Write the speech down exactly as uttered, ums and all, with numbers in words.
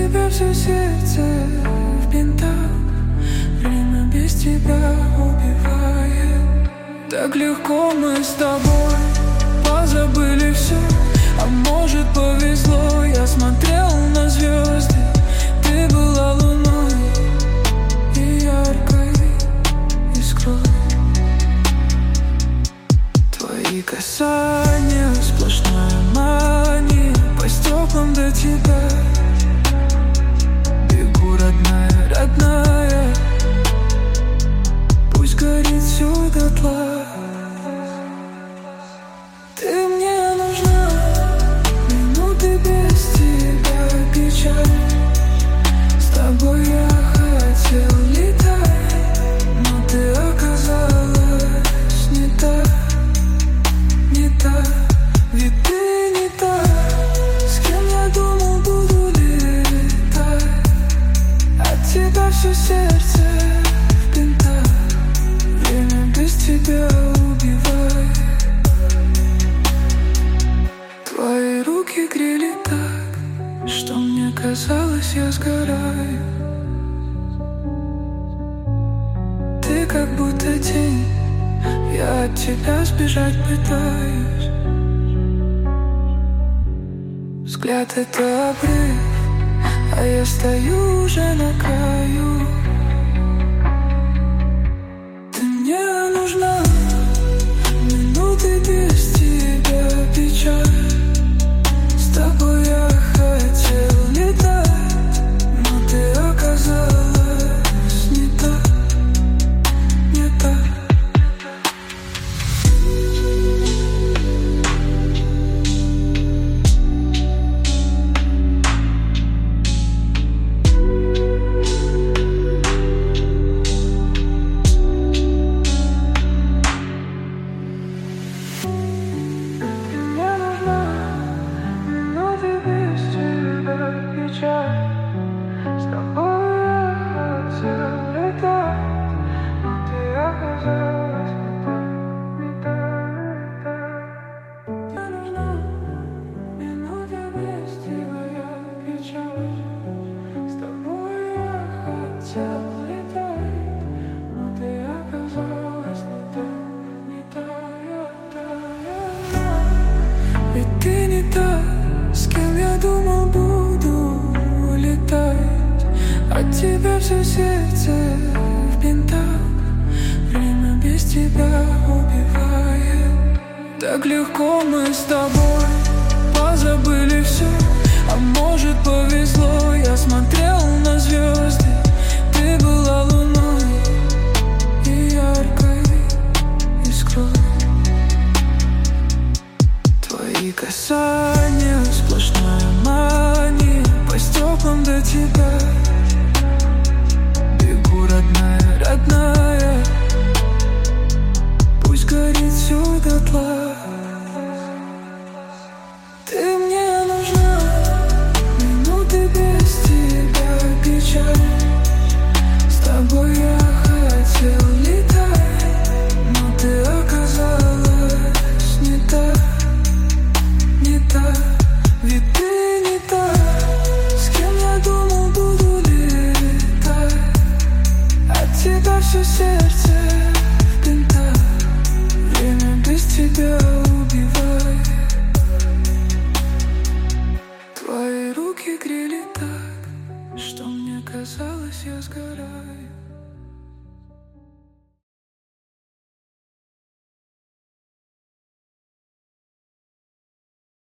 тебя все сердце в бинтах. Время без тебя убивает. Так легко мы с тобой позабыли все. А может, повезло, я смотрел на звезды. Ты была луной и яркой искрой. Твои касания, сплошная мания. По стеклам до тебя бегу, родная, родная. Пусть горит все дотла. Ты мне нужна, минуты без тебя печаль. С тобой я хотел летать, но ты оказалась не та, не та. Ведь ты не та, с кем я думал буду летать. От тебя все сердце в бинтах. Время без тебя убивает. Твои руки грели так, что мне казалось, я сгораю. Ты как будто тень, я от тебя сбежать пытаюсь. Взгляд — это обрыв, а я стою уже на краю. Ты мне нужна, минуты без тебя печаль. С тобой я хотел летать, но ты оказалась не та, не та. С тобой я хотел летать, но ты оказалась не та, не та, не та. Мне нужна минута без тебя, я печаль. С тобой я хотел летать, но ты оказалась не та, не та, я та, я та. Ведь ты не та, с кем я думал буду летать. От тебя все сердце в бинтах. Время без тебя убивает. Так легко мы с тобой позабыли все. А может, повезло, я смотрел на звезды. Ты была луной и яркой искрой. Твои касания, сплошная мания. По стеклам до тебя бегу, родная, родная. Пусть горит все дотла. Ты мне нужна, минуты без тебя печаль. С тобой я хотел летать, но ты оказалась не та, не та. Ведь ты не та, с кем я думал буду летать. От тебя все сердце в бинтах. Время без тебя убивает. Твои руки грели так, что мне казалось, я сгораю.